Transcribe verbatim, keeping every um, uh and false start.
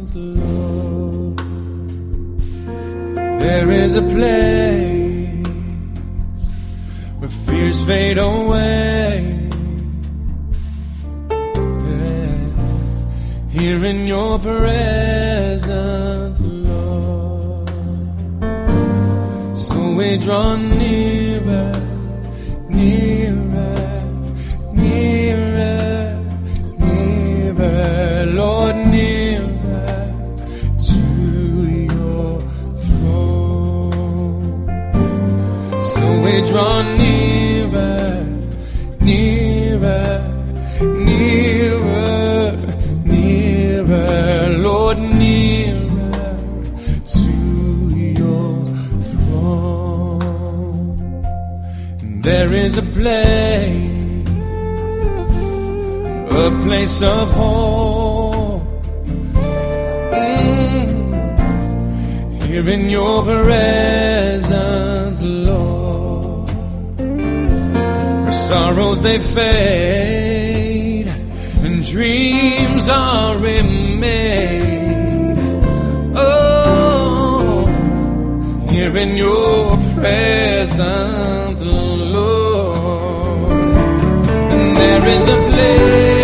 presence, Lord. There is a place where fears fade away. Yeah. Here in your presence, Lord. So we draw nearer, nearer, nearer, nearer, Lord, nearer to your throne. So we draw nearer, nearer, nearer, nearer, Lord, nearer to your throne. And there is a place, a place of hope, mm. Here in your presence, Lord, where sorrows they fade and dreams are remade. Oh, here in your presence, Lord, and there is a place,